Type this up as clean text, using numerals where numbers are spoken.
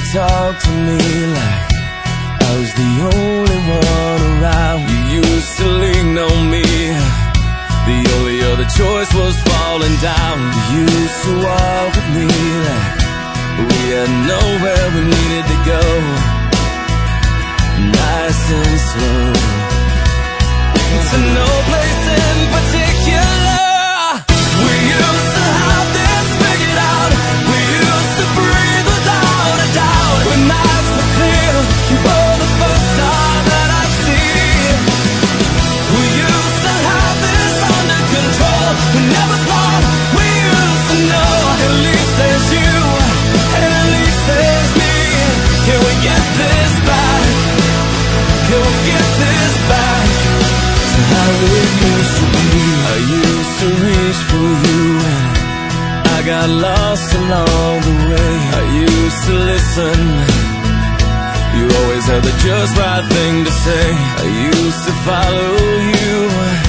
talk to me like I was the only one around. You used to lean on me, the only other choice was falling down. You used to walk with me like we had nowhere we needed to go, nice and slow, to no place in particular. We used to have this figured out. We used to breathe without a doubt. When nights were clear, you were the first star that I'd see. We used to have this under control. We never thought we used to know. At least there's you, and at least there's me. Can we get this back? Can we get this back to how it used to be? I used to reach for you and I got lost along the way. I used to listen, you always had the just right thing to say. I used to follow you